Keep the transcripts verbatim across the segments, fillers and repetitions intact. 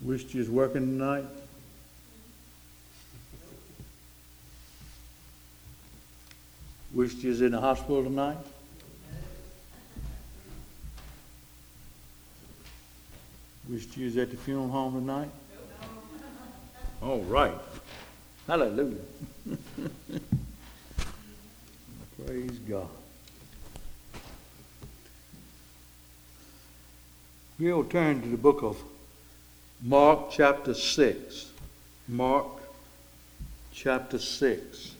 Wished you was working tonight. Wished you was in the hospital tonight. Wished you was at the funeral home tonight. All right. Hallelujah. Praise God. We'll turn to the book of Mark chapter six. Mark chapter six.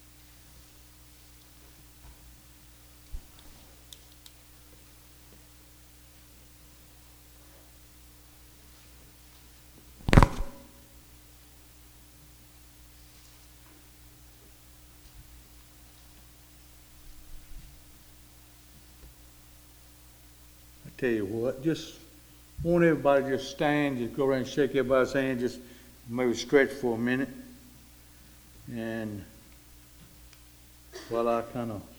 Tell you what, just want everybody to just stand, just go around and shake everybody's hand, just maybe stretch for a minute. And while I kind of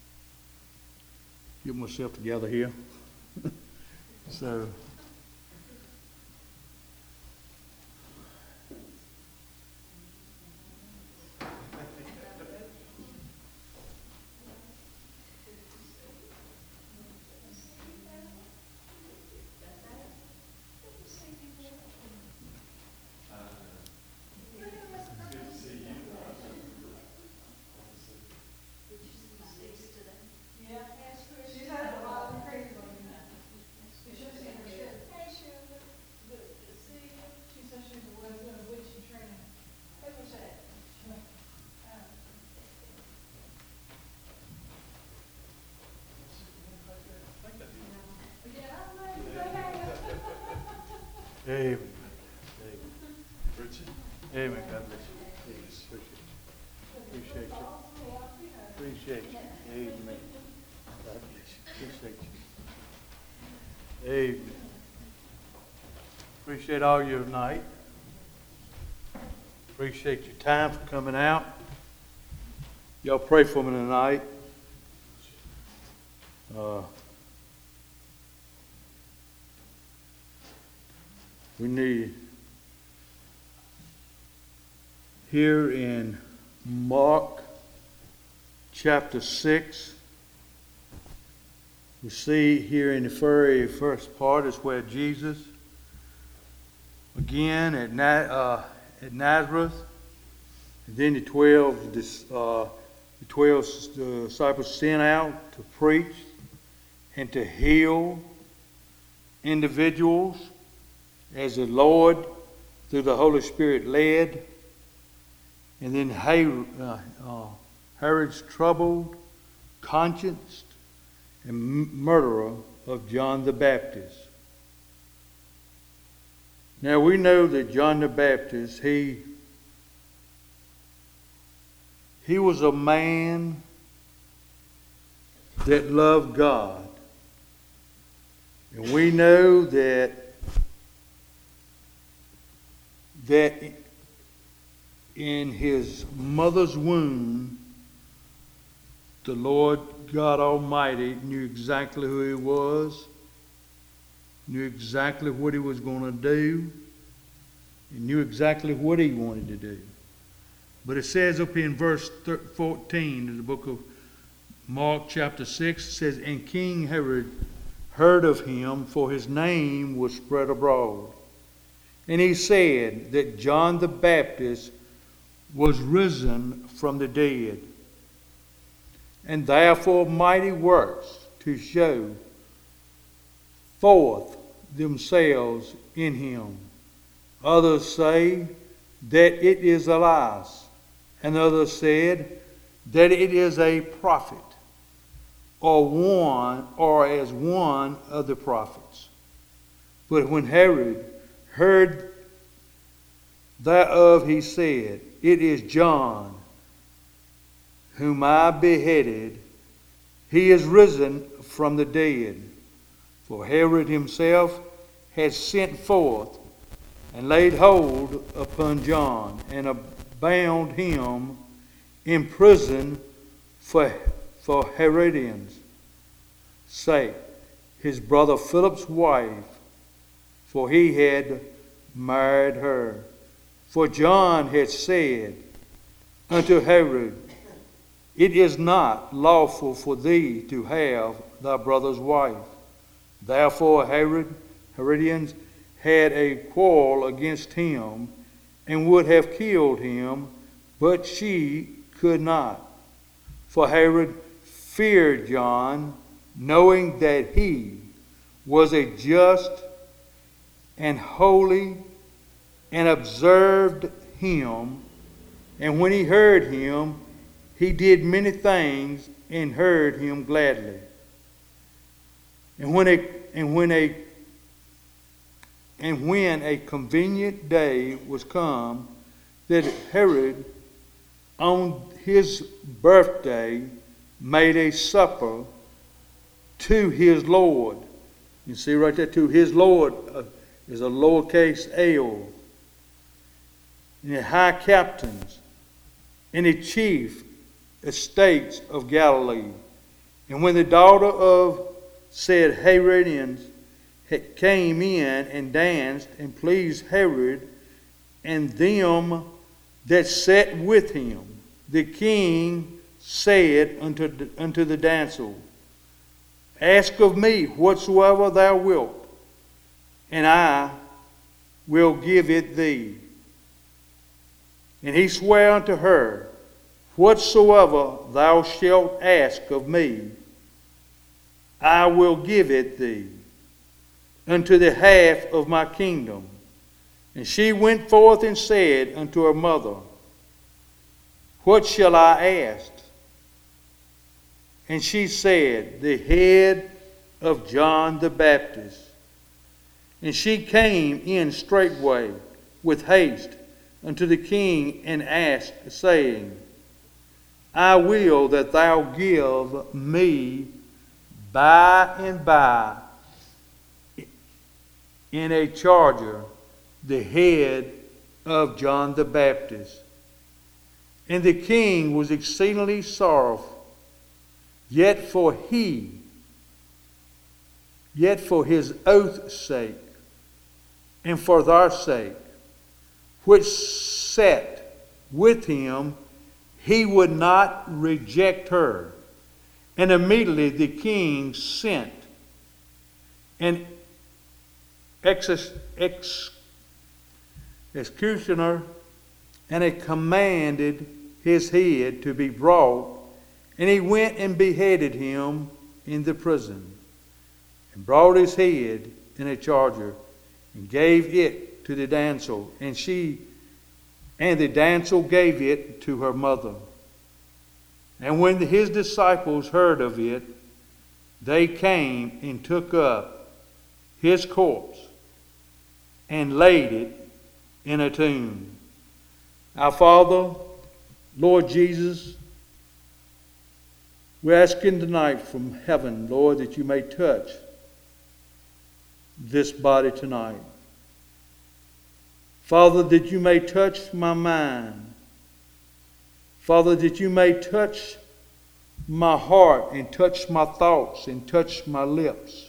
get myself together here. So, Amen. Amen. God bless you. Appreciate you. Appreciate you. Amen. God bless you. Appreciate you. Amen. Appreciate all you tonight. Appreciate your time for coming out. Y'all pray for me tonight. Uh, We need, here in Mark chapter six, we see here in the very first part is where Jesus, again at, Na- uh, at Nazareth, and then the twelve, this, uh, the twelve disciples sent out to preach and to heal individuals as the Lord, through the Holy Spirit, led. And then uh, uh, Herod's troubled conscience and murderer of John the Baptist. Now we know that John the Baptist, he, he was a man that loved God. And we know that that in his mother's womb, the Lord God Almighty knew exactly who he was, knew exactly what he was going to do, and knew exactly what he wanted to do. But it says up in verse fourteen in the book of Mark chapter six, it says, "And King Herod heard of him, for his name was spread abroad. And he said that John the Baptist was risen from the dead, and therefore mighty works to show forth themselves in him. Others say that it is Elias, and others said that it is a prophet, or one, or as one of the prophets. But when Herod heard thereof, he said, It is John, whom I beheaded. He is risen from the dead. For Herod himself had sent forth and laid hold upon John, and bound him in prison for, for Herodians' sake, his brother Philip's wife, for he had married her. For John had said unto Herod, It is not lawful for thee to have thy brother's wife. Therefore Herod, Herodians had a quarrel against him, and would have killed him, but she could not. For Herod feared John, knowing that he was a just and holy, and observed him. And when he heard him, he did many things, and heard him gladly. And when a and when a and when a convenient day was come, that Herod on his birthday made a supper to his Lord. You see right there, to his Lord uh, is a lowercase L. And the high captains and the chief estates of Galilee. And when the daughter of said Herodians came in and danced and pleased Herod and them that sat with him, the king said unto the, unto the damsel, Ask of me whatsoever thou wilt, and I will give it thee. And he sware unto her, Whatsoever thou shalt ask of me, I will give it thee, unto the half of my kingdom. And she went forth and said unto her mother, What shall I ask? And she said, The head of John the Baptist. And she came in straightway with haste unto the king, and asked, saying, I will that thou give me by and by in a charger the head of John the Baptist. And the king was exceedingly sorrowful, yet for he, yet for his oath's sake, and for thy sake, which sat with him, he would not reject her. And immediately the king sent an ex- ex- executioner, and it commanded his head to be brought. And he went and beheaded him in the prison, and brought his head in a charger, and gave it to the damsel, and she and the damsel gave it to her mother. And when his disciples heard of it, they came and took up his corpse and laid it in a tomb. Our Father, Lord Jesus, we're asking tonight from heaven, Lord, that you may touch this body tonight. Father, that you may touch my mind. Father, that you may touch my heart and touch my thoughts and touch my lips.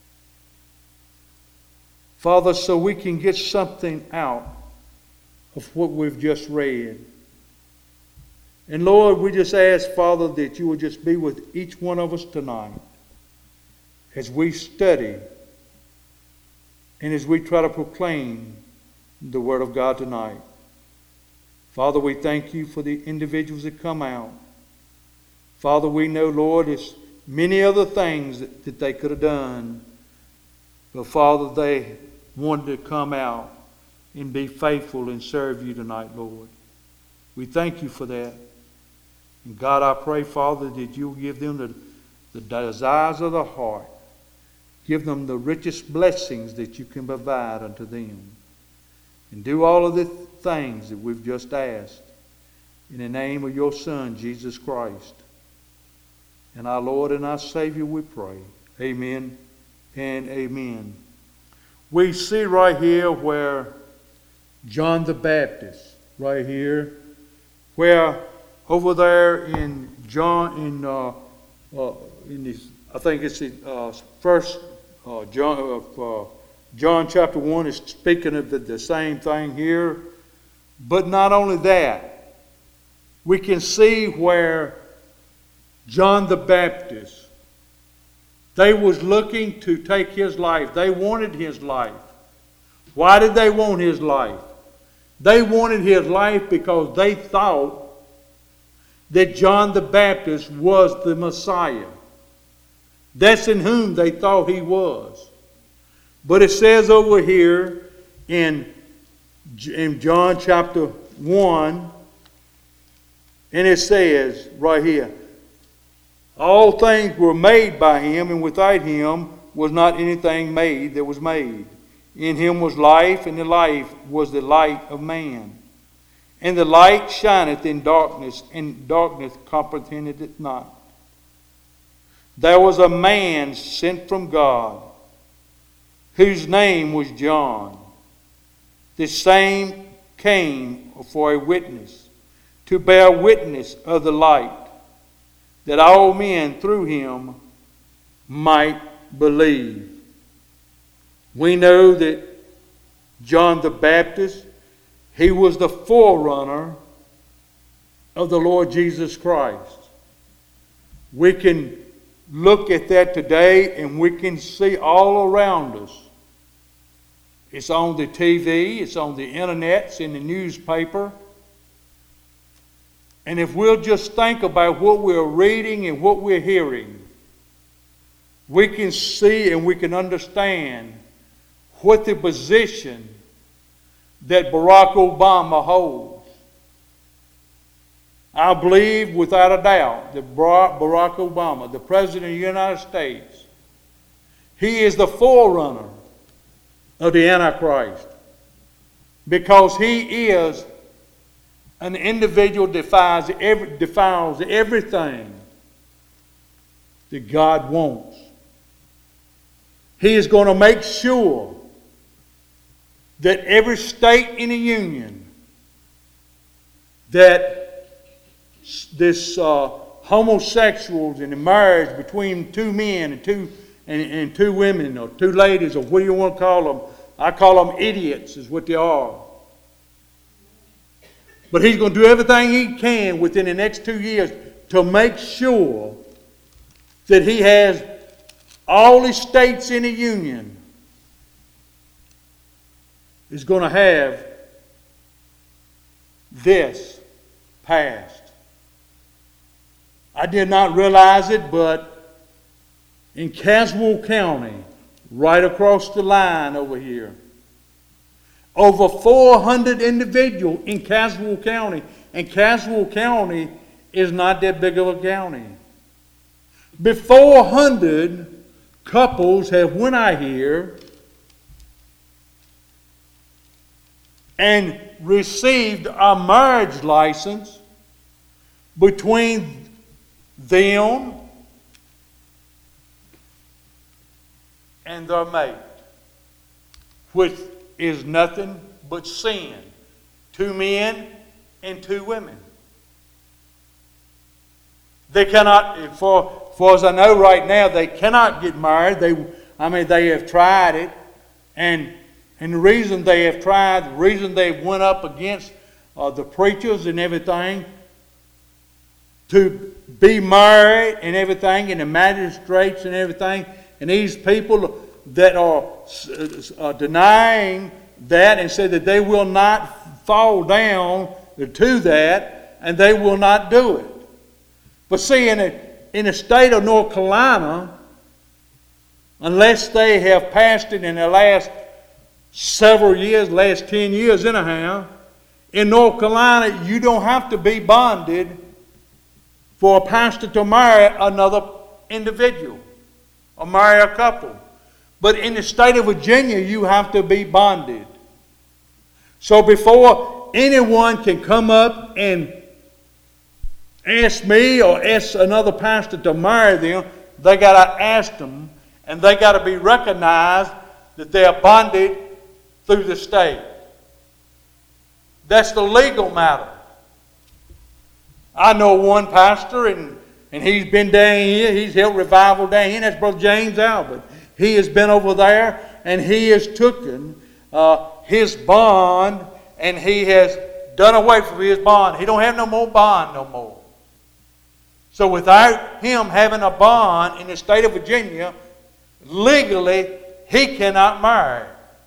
Father, so we can get something out of what we've just read. And Lord, we just ask, Father, that you will just be with each one of us tonight as we study and as we try to proclaim the Word of God tonight. Father, we thank you for the individuals that come out. Father, we know, Lord, there's many other things that, that they could have done. But Father, they wanted to come out and be faithful and serve you tonight, Lord. We thank you for that. And God, I pray, Father, that you'll give them the, the desires of the heart. Give them the richest blessings that you can provide unto them. And do all of the things that we've just asked. In the name of your Son, Jesus Christ. And our Lord and our Savior, we pray. Amen and amen. We see right here where John the Baptist, right here, where over there in John, in uh, uh, in this, I think it's the uh, first uh, John, uh, John chapter one is speaking of the, the same thing here. But not only that, we can see where John the Baptist, they was looking to take his life. They wanted his life. Why did they want his life? They wanted his life because they thought that John the Baptist was the Messiah. That's in whom they thought he was. But it says over here in, in John chapter one, and it says right here, all things were made by him, and without him was not anything made that was made. In him was life, and the life was the light of man. And the light shineth in darkness, and darkness comprehended it not. There was a man sent from God, whose name was John. The same came for a witness, to bear witness of the light, that all men through him might believe. We know that John the Baptist, he was the forerunner of the Lord Jesus Christ. We can look at that today and we can see all around us. It's on the T V, it's on the internet, it's in the newspaper. And if we'll just think about what we're reading and what we're hearing, we can see and we can understand what the position that Barack Obama holds. I believe without a doubt that Barack Obama, the President of the United States, he is the forerunner of the Antichrist, because he is an individual that defiles, every, defiles everything that God wants. He is going to make sure that every state in the union, that this uh, homosexuals and the marriage between two men and two and, and two women or two ladies, or what do you want to call them? I call them idiots, is what they are. But he's going to do everything he can within the next two years to make sure that he has all the states in the union is going to have this passed. I did not realize it, but in Caswell County, right across the line over here, over four hundred individuals in Caswell County, and Caswell County is not that big of a county. But four hundred couples have went out here and received a marriage license between them and their mate, which is nothing but sin. Two men and two women. They cannot, for, for as I know right now, they cannot get married. They, I mean, they have tried it, and and the reason they have tried, the reason they went up against uh, the preachers and everything to be married and everything, and the magistrates and everything, and these people that are uh, denying that and say that they will not fall down to that, and they will not do it. But see, in the, in the state of North Carolina, unless they have passed it in the last several years, last ten years anyhow, in North Carolina, you don't have to be bonded for a pastor to marry another individual or marry a couple. But in the state of Virginia, you have to be bonded. So before anyone can come up and ask me or ask another pastor to marry them, they got to ask them, and they got to be recognized that they are bonded through the state. That's the legal matter. I know one pastor, and, and he's been down here. He's held revival down here. That's Brother James Albert. He has been over there, and he has taken uh, his bond, and he has done away with his bond. He don't have no more bond no more. So without him having a bond in the state of Virginia, legally, he cannot marry.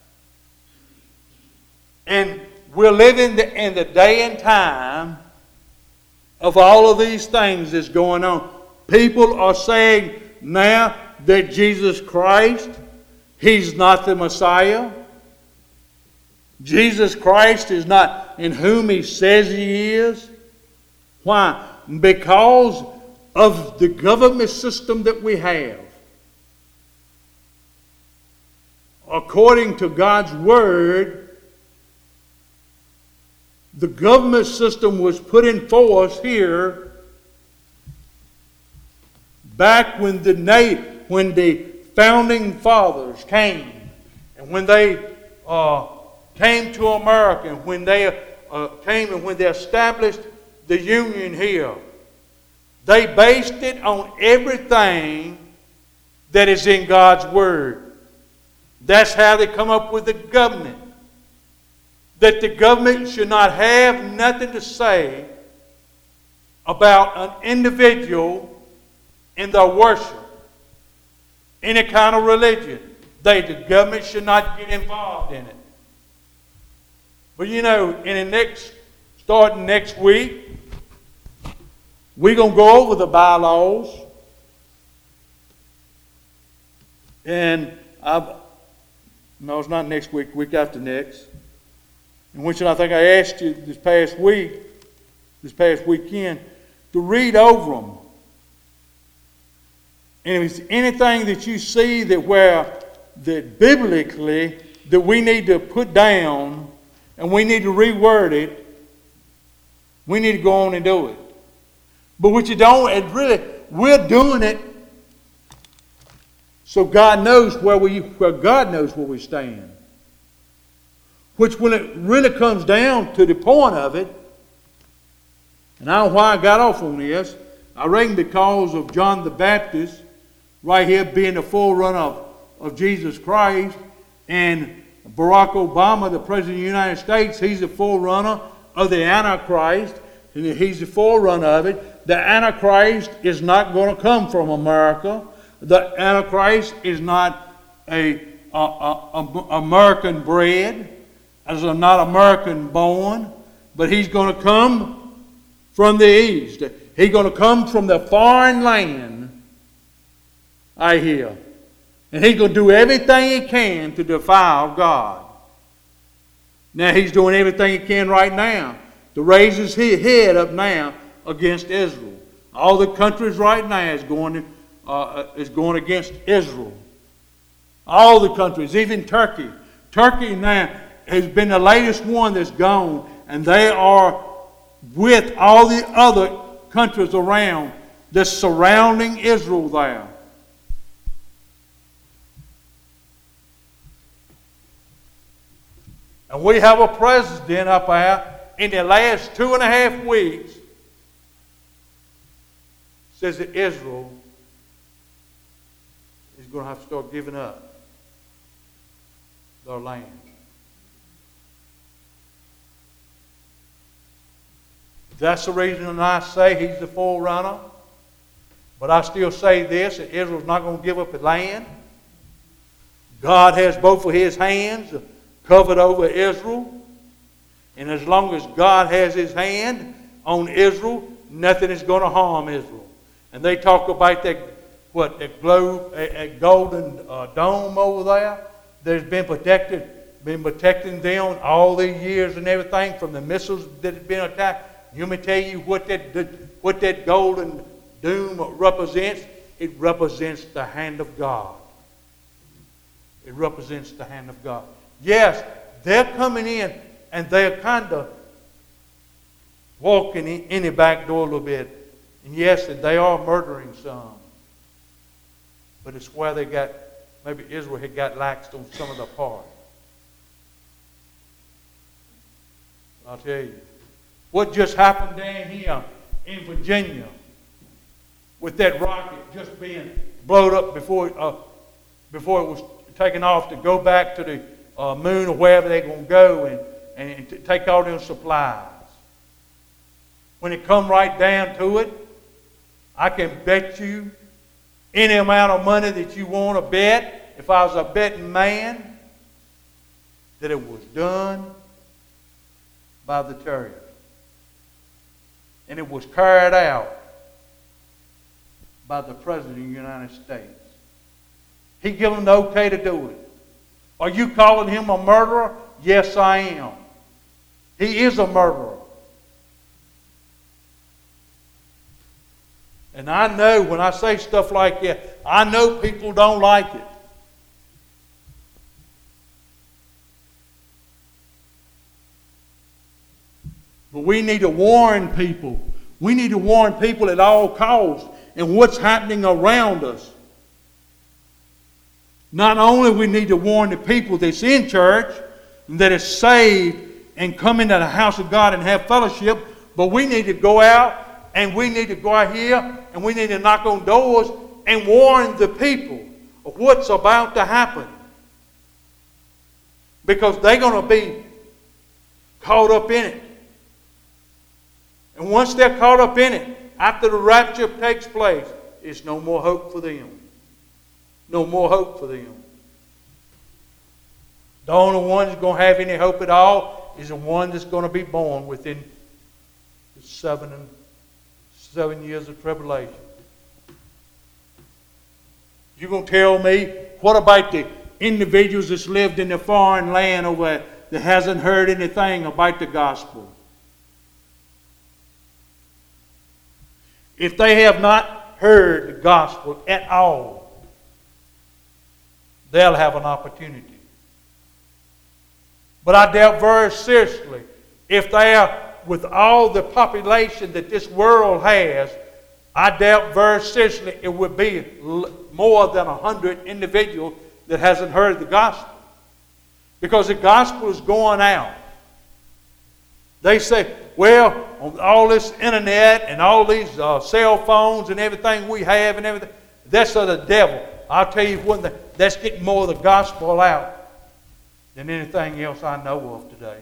And we're living in the day and time of all of these things that's going on. People are saying now that Jesus Christ, He's not the Messiah. Jesus Christ is not in whom He says He is. Why? Because of the government system that we have. According to God's Word, the government system was put in force here back when the when the founding fathers came, and when they uh, came to America, and when they uh, came and when they established the Union here, they based it on everything that is in God's Word. That's how they come up with the government. That the government should not have nothing to say about an individual in their worship, any kind of religion. They, the government should not get involved in it. But you know, in the next, starting next week, we're going to go over the bylaws. And I've, no, it's not next week, week after next. In which I think I asked you this past week, this past weekend, to read over them. And if it's anything that you see that where that biblically that we need to put down and we need to reword it, we need to go on and do it. But what you don't, it really, we're doing it so God knows where we, where God knows where we stand. Which when it really comes down to the point of it, and I don't know why I got off on this, I reckon because of John the Baptist, right here being the forerunner of, of Jesus Christ, and Barack Obama, the President of the United States, he's the forerunner of the Antichrist, and he's the forerunner of it. The Antichrist is not going to come from America. The Antichrist is not a, a, a, a American bred, as a not American born, but he's going to come from the east. He's going to come from the foreign land, I hear. And he's going to do everything he can to defile God. Now he's doing everything he can right now to raise his head up now against Israel. All the countries right now is going, uh, is going against Israel. All the countries, even Turkey. Turkey now has been the latest one that's gone, and they are with all the other countries around that's surrounding Israel there. And we have a president up there in the last two and a half weeks says that Israel is going to have to start giving up their land. That's the reason I say he's the forerunner. But I still say this, that Israel's not going to give up the land. God has both of his hands covered over Israel. And as long as God has his hand on Israel, nothing is going to harm Israel. And they talk about that, what, that globe, a, a golden uh, dome over there that's been protected, been protecting them all these years and everything from the missiles that have been attacked. Let me tell you what that, what that golden dome represents. It represents the hand of God. It represents the hand of God. Yes, they're coming in and they're kind of walking in the back door a little bit. And yes, they are murdering some. But it's where they got, maybe Israel had got laxed on some of the part. I'll tell you. What just happened down here in Virginia with that rocket just being blown up before, uh, before it was taking off to go back to the uh, moon or wherever they're going to go and, and to take all them supplies. When it come right down to it, I can bet you any amount of money that you want to bet, if I was a betting man, that it was done by the terrorists. And it was carried out by the President of the United States. He gave them the okay to do it. Are you calling him a murderer? Yes, I am. He is a murderer. And I know when I say stuff like that, I know people don't like it. But we need to warn people. We need to warn people at all costs and what's happening around us. Not only we need to warn the people that's in church, that is saved and come into the house of God and have fellowship, but we need to go out and we need to go out here and we need to knock on doors and warn the people of what's about to happen. Because they're going to be caught up in it. And once they're caught up in it, after the rapture takes place, there's no more hope for them. No more hope for them. The only one that's going to have any hope at all is the one that's going to be born within the seven, and seven years of tribulation. You're going to tell me, what about the individuals that's lived in the foreign land over there that hasn't heard anything about the gospel? If they have not heard the gospel at all, they'll have an opportunity. But I doubt very seriously, if they are, with all the population that this world has, I doubt very seriously it would be more than a hundred individuals that hasn't heard the gospel. Because the gospel is going out. They say, well, on all this internet and all these uh, cell phones and everything we have and everything, that's of the devil. I'll tell you one thing, that's getting more of the gospel out than anything else I know of today.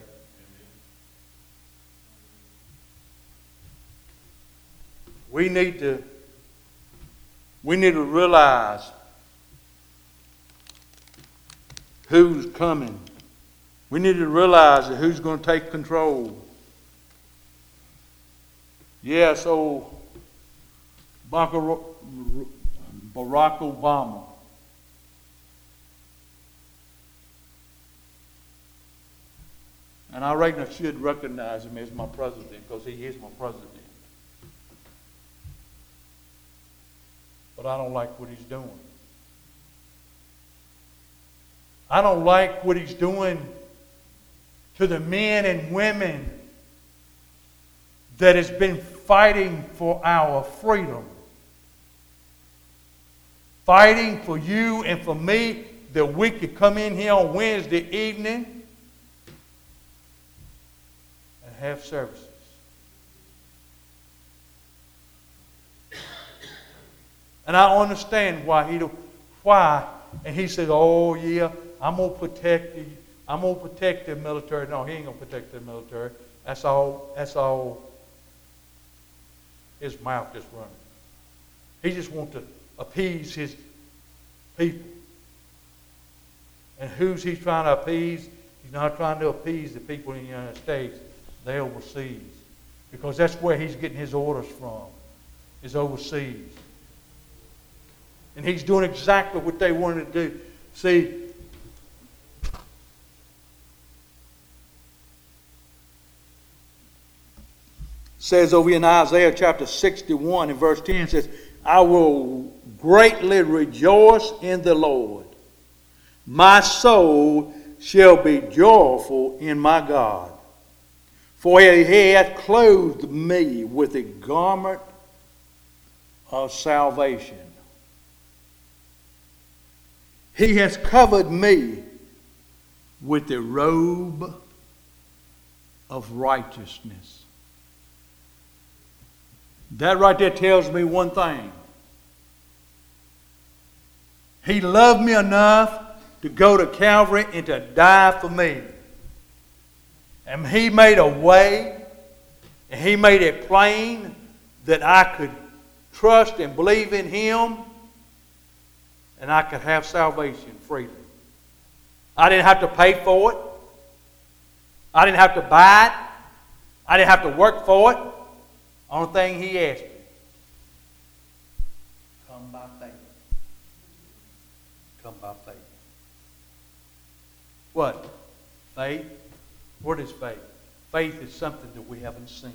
We need to, we need to realize who's coming. We need to realize that who's going to take control. Yes, yeah, so Barack Obama. And I reckon I should recognize him as my president because he is my president. But I don't like what he's doing. I don't like what he's doing to the men and women that has been fighting for our freedom. Fighting for you and for me that we could come in here on Wednesday evening and have services. And I understand why he don't, why, and he said, oh yeah, I'm gonna protect the, I'm gonna protect the military. No, he ain't gonna protect the military. That's all, that's all his mouth just running. He just wants to appease his people. And who's he trying to appease? He's not trying to appease the people in the United States. They're overseas. Because that's where he's getting his orders from, is overseas. And he's doing exactly what they wanted to do. See, says over in Isaiah chapter sixty-one and verse ten, says, I will greatly rejoice in the Lord. My soul shall be joyful in my God. For he hath clothed me with a garment of salvation. He has covered me with the robe of righteousness. That right there tells me one thing. He loved me enough to go to Calvary and to die for me. And He made a way, and He made it plain that I could trust and believe in Him, and I could have salvation freely. I didn't have to pay for it. I didn't have to buy it. I didn't have to work for it. Only thing He asked me, come by faith. Come by faith. What? Faith? What is faith? Faith is something that we haven't seen.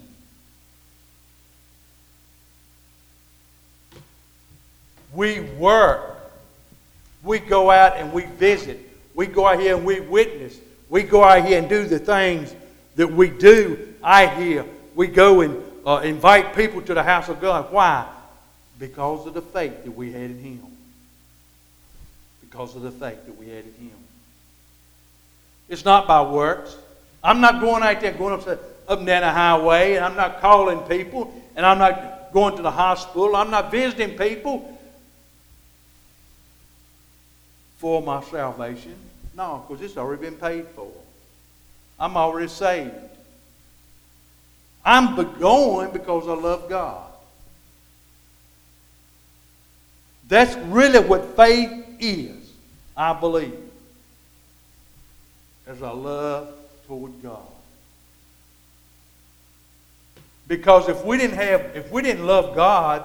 We work. We go out and we visit. We go out here and we witness. We go out here and do the things that we do out here. We go and uh, invite people to the house of God. Why? Because of the faith that we had in Him. Because of the faith that we had in Him. It's not by works. I'm not going out there going up, up and down the highway, and I'm not calling people, and I'm not going to the hospital. I'm not visiting people for my salvation. No, because it's already been paid for. I'm already saved. I'm going because I love God. That's really what faith is, I believe. As I love toward God. Because if we didn't have, if we didn't love God,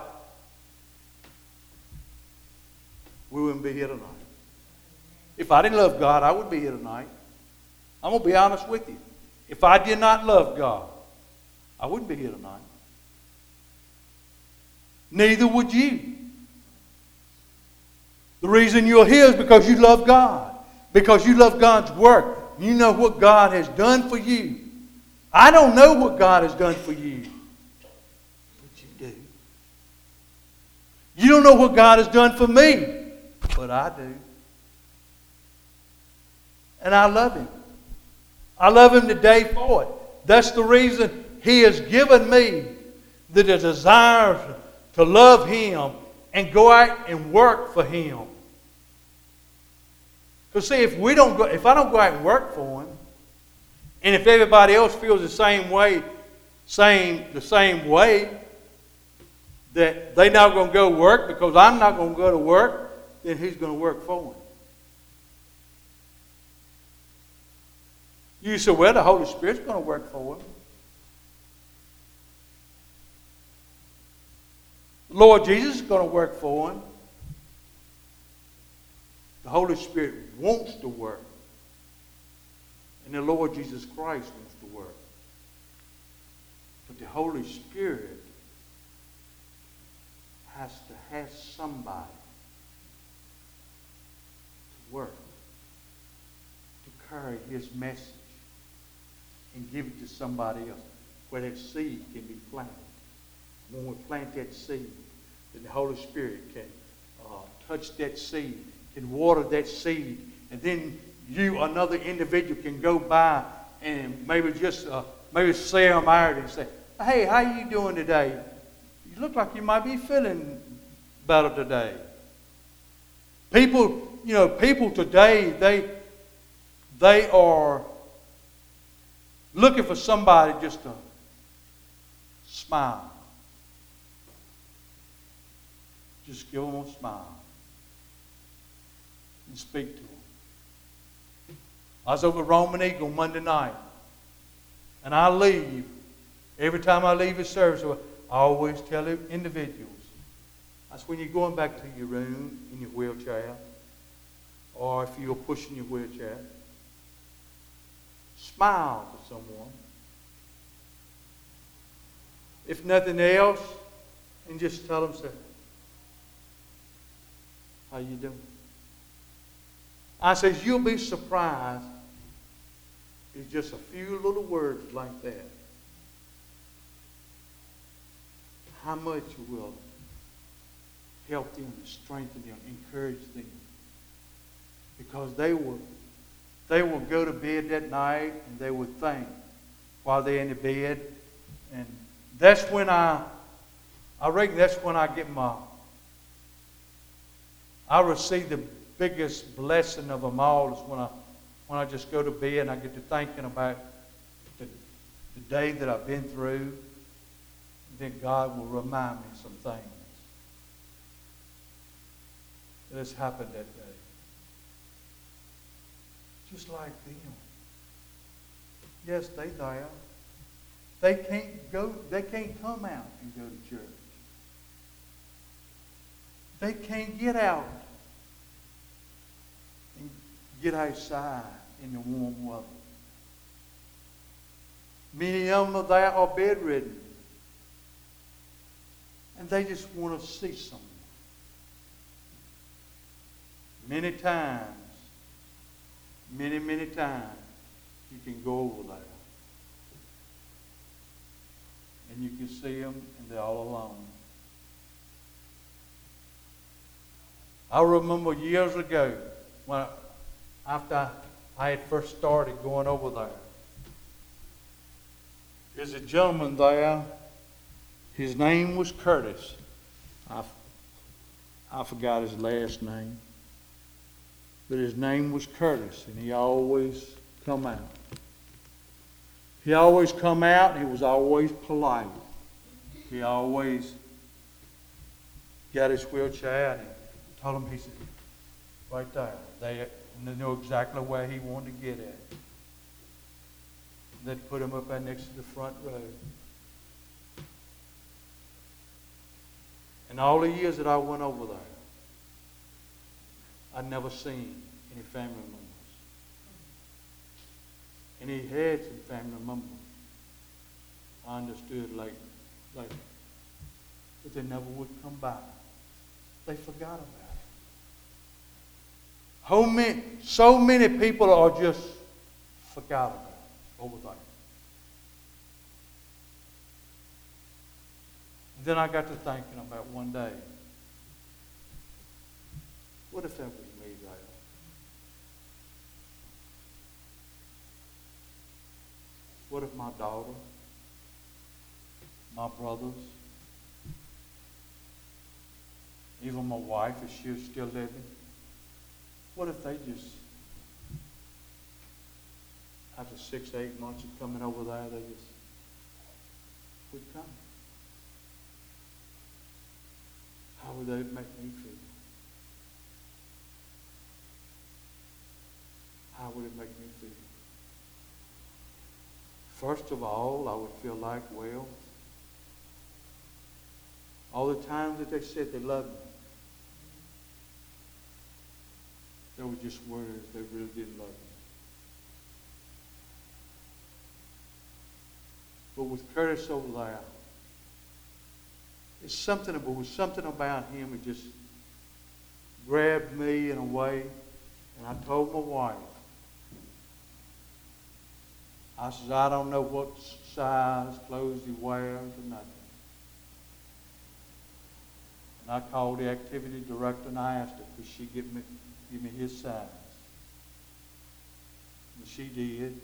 we wouldn't be here tonight. If I didn't love God, I wouldn't be here tonight. I'm going to be honest with you. If I did not love God, I wouldn't be here tonight. Neither would you. The reason you're here is because you love God. Because you love God's work. You know what God has done for you. I don't know what God has done for you. But you do. You don't know what God has done for me. But I do. And I love Him. I love Him today for it. That's the reason He has given me the desire to love Him and go out and work for Him. Because see, if we don't go, if I don't go out and work for Him, and if everybody else feels the same way, same the same way, that they're not going to go work because I'm not going to go to work, then He's going to work for Him. You say, well, the Holy Spirit's going to work for Him. The Lord Jesus is going to work for Him. The Holy Spirit wants to work. And the Lord Jesus Christ wants to work. But the Holy Spirit has to have somebody to work, to carry His message and give it to somebody else, where that seed can be planted. When we plant that seed, then the Holy Spirit can uh, touch that seed, can water that seed, and then you, another individual, can go by and maybe just uh, maybe say them out and say, "Hey, how you doing today? You look like you might be feeling better today." People, you know, people today, they they are looking for somebody just to smile. Just give them a smile and speak to them. I was over at Roman Eagle Monday night, and I leave. Every time I leave a service, I always tell individuals, that's when you're going back to your room in your wheelchair, or if you're pushing your wheelchair, smile to someone. If nothing else, and just tell them, say, "How you doing?" I says, you'll be surprised. It's just a few little words like that. How much will help them, strengthen them, encourage them. Because they will, they will go to bed that night and they will think while they're in the bed. And that's when I, I reckon that's when I get my, I receive the biggest blessing of them all is when I, when I just go to bed and I get to thinking about the, the day that I've been through. And then God will remind me some things that has happened that day. Just like them. Yes, they there. They can't go, they can't come out and go to church. They can't get out and get outside in the warm weather. Many of them are there are bedridden. And they just want to see someone. Many times, many, many times, you can go over there. And you can see them, and they're all alone. I remember years ago, when after I had first started going over there, there's a gentleman there. His name was Curtis. I, I forgot his last name. But his name was Curtis, and he always come out. He always come out, and he was always polite. He always got his wheelchair, and he told him, he said, right there. They, they knew exactly where he wanted to get at. They'd put him up there next to the front row. And all the years that I went over there, I'd never seen any family members. And he had some family members. I understood later, later. But they never would come back. They forgot about it. How many, so many people are just forgot about it over there. And then I got to thinking about one day, what if that was me there? What if my daughter, my brothers, even my wife, if she was still living, what if they just, after six, eight months of coming over there, they just would come? How would they make me feel? How would it make me feel? First of all, I would feel like, well, all the times that they said they loved me, they were just words. They really didn't love me. But with Curtis over there, it's something about, was something about him that just grabbed me in a way. And I told my wife, I said, I don't know what size clothes he wears or nothing. And I called the activity director and I asked her, could she give me, give me his size? And she did.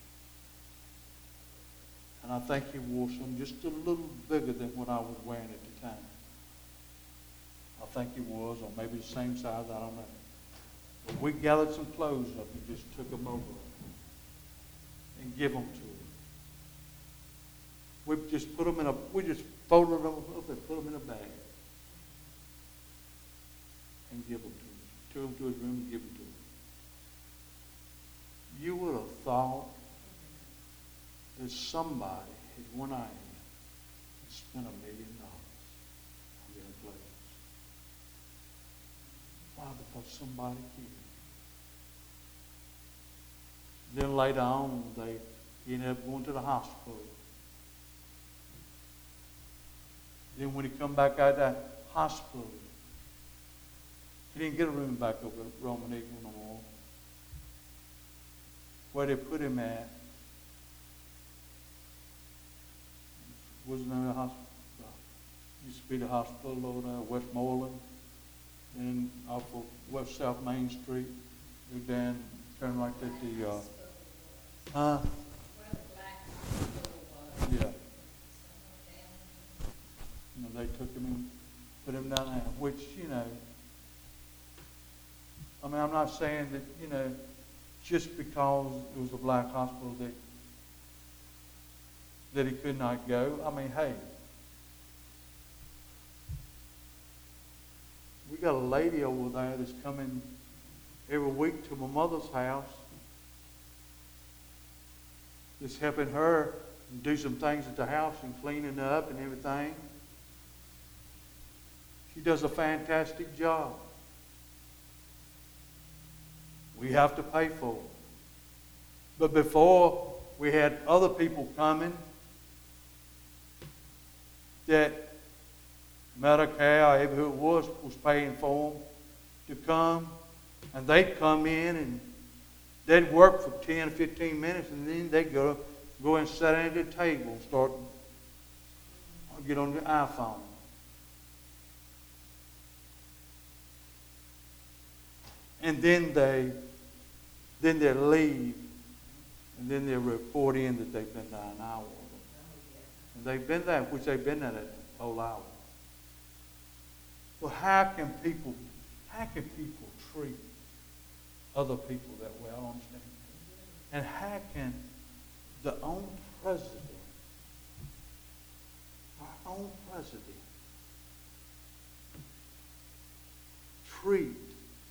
And I think he wore some just a little bigger than what I was wearing at the time. I think he was, or maybe the same size, I don't know. But we gathered some clothes up and just took them over and give them to him. We just put them in a, we just folded them up and put them in a bag and give them to him. Took them to his room and give them to him. You would have thought that somebody had one eye and spent a million dollars on their clothes. Why? Because somebody cared. Then later on, they he ended up going to the hospital. Then when he come back out of that hospital, he didn't get a room back over at Roman Eagle no more. Where they put him at wasn't in the hospital. Used to be the hospital over there, Westmoreland, and off of West South Main Street. Go down, turn right at the, uh, huh? Yeah. You know, they took him and put him down there, which, you know, I'm not saying that, you know, just because it was a black hospital that that he could not go. I mean, hey, we got a lady over there that's coming every week to my mother's house. That's helping her do some things at the house and cleaning up and everything. She does a fantastic job. We have to pay for it. But before, we had other people coming that Medicare, or who it was, was paying for them to come. And they'd come in and they'd work for ten or fifteen minutes, and then they'd go, go and sit at the table and start, get on the iPhone. And then they, then they leave, and then they report in that they've been there an hour. And they've been there, which they've been there a whole hour. Well, how can people, how can people treat other people that way? I don't understand. And how can the own president, our own president, treat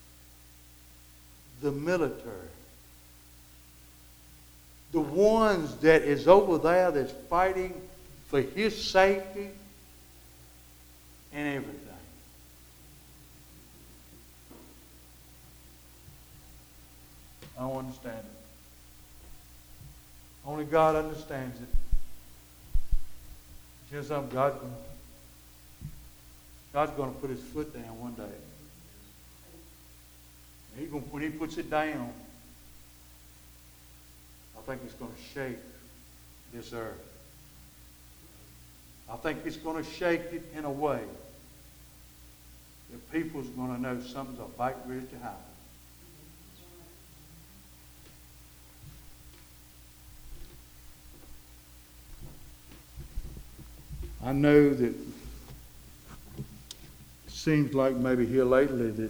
the military, the ones that is over there that's fighting for his safety and everything? I don't understand it. Only God understands it. Just something God's going God's going to put his foot down one day. And he's going, when he puts it down, I think it's going to shake this earth. I think it's going to shake it in a way that people's going to know something's about ready to happen. I know that it seems like maybe here lately that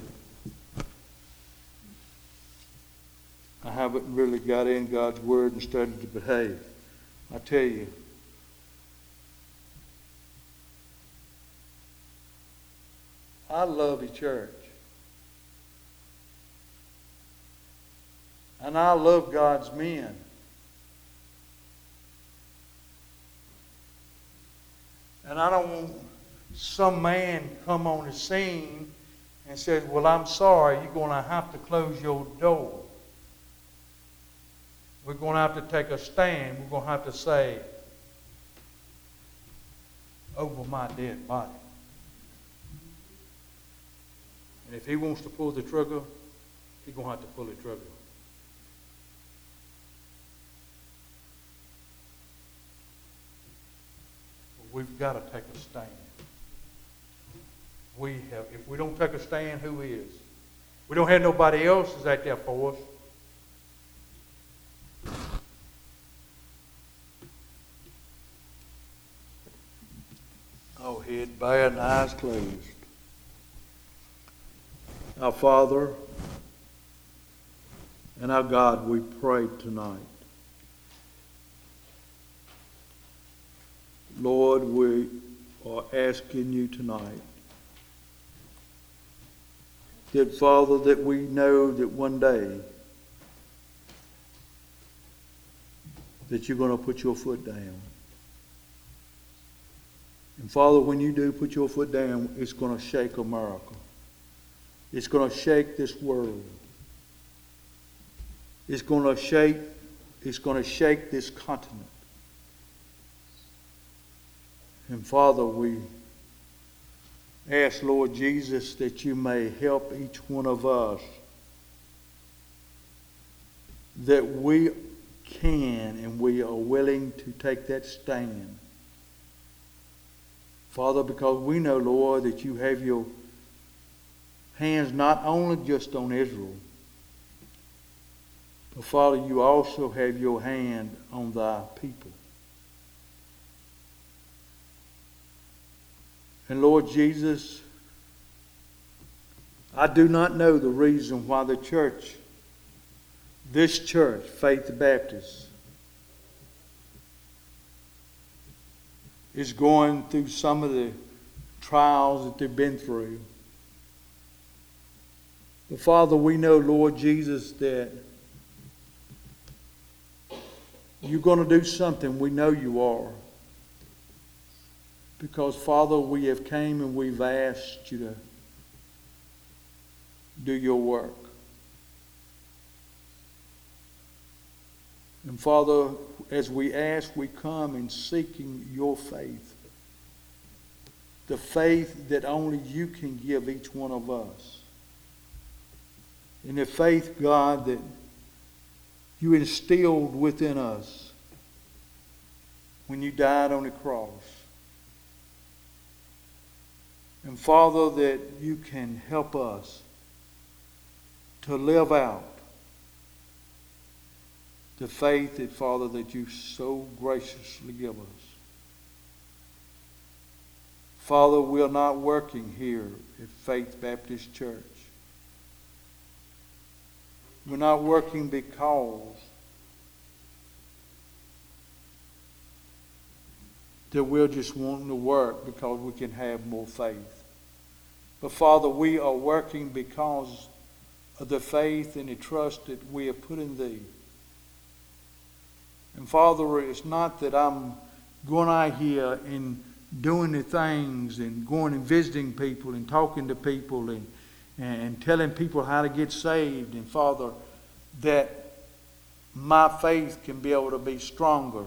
I haven't really got in God's Word and started to behave. I tell you, I love the church. And I love God's men. And I don't want some man come on the scene and says, well, I'm sorry, you're going to have to close your door. We're going to have to take a stand. We're going to have to say, over my dead body. And if he wants to pull the trigger, he's going to have to pull the trigger. We've got to take a stand. We have. If we don't take a stand, who is? We don't have nobody else is out there for us. Oh, head bowed and eyes closed. Our Father and our God, we pray tonight. Lord, we are asking you tonight that, Father, that we know that one day that you're going to put your foot down. And Father, when you do put your foot down, it's going to shake America. It's going to shake this world. It's going to shake, it's going to shake this continent. And Father, we ask, Lord Jesus, that you may help each one of us, that we can and we are willing to take that stand. Father, because we know, Lord, that you have your hands not only just on Israel, but Father, you also have your hand on thy people. And Lord Jesus, I do not know the reason why the church, this church, Faith Baptist, is going through some of the trials that they've been through. But Father, we know, Lord Jesus, that you're going to do something. We know you are. Because, Father, we have came and we've asked you to do your work. And, Father, as we ask, we come in seeking your faith. The faith that only you can give each one of us. And the faith, God, that you instilled within us when you died on the cross. And Father, that you can help us to live out the faith that, Father, that you so graciously give us. Father, we're not working here at Faith Baptist Church. We're not working because that we're just wanting to work because we can have more faith. But Father, we are working because of the faith and the trust that we have put in Thee. And Father, it's not that I'm going out here and doing the things and going and visiting people and talking to people and, and telling people how to get saved. And Father, that my faith can be able to be stronger.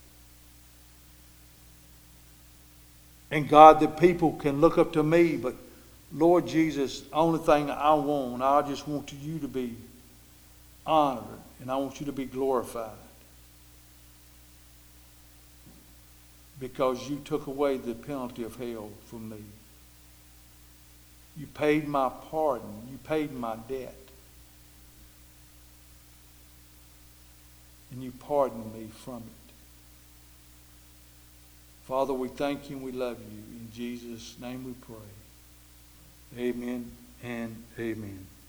And God, that people can look up to me. But Lord Jesus, the only thing I want, I just want you to be honored. And I want you to be glorified. Because you took away the penalty of hell from me. You paid my pardon. You paid my debt. And you pardoned me from it. Father, we thank you and we love you. In Jesus' name we pray. Amen and amen.